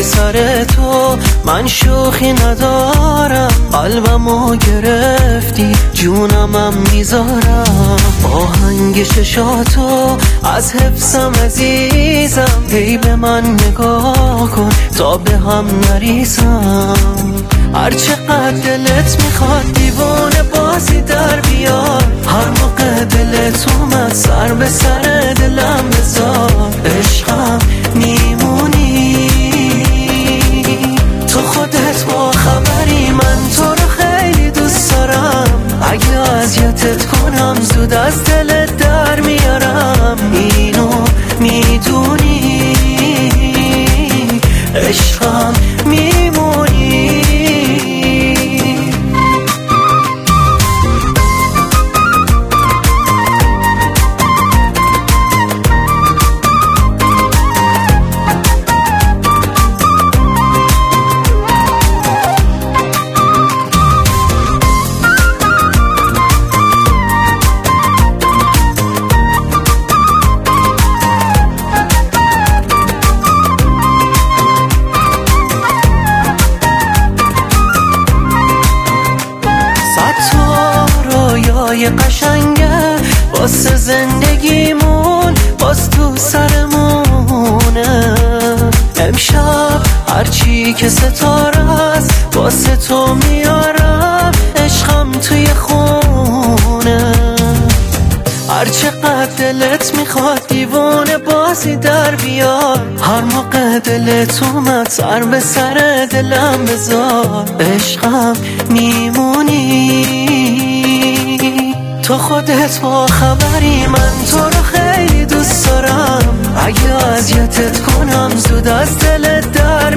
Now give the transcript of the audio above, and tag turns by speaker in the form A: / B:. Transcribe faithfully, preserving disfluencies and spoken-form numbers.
A: بی سر تو من شوخی ندارم، قلبمو گرفتی جونمم میذارم. آهنگ ششاتو از حفظم عزیزم، هی به من نگاه کن تا به هم نریزم. هر چقدر دلت میخواد دیوونه بازی در بیار، هر موقع دلت اومد سر به سر دلم بذار. عشقم میمونی تو خودت با خبری، من تو رو خیلی دوست دارم. اگه اذیتت کنم زود از دلت در میارم، اینو میدونی عشقم میمونی. یه قشنگه واسه زندگیمون باز تو سرمونه. امشب هرچی که ستاره است واسه تو میارم، عشقم توی خونه. هر چقدر دلت میخواد دیوونه بازی در بیار، هر موقع دلت اومد سر به سر دلم بذار. عشقم میمونی تو خودت با خبری، من تو رو خیلی دوست دارم. اگه اذیتت کنم زود از دلت در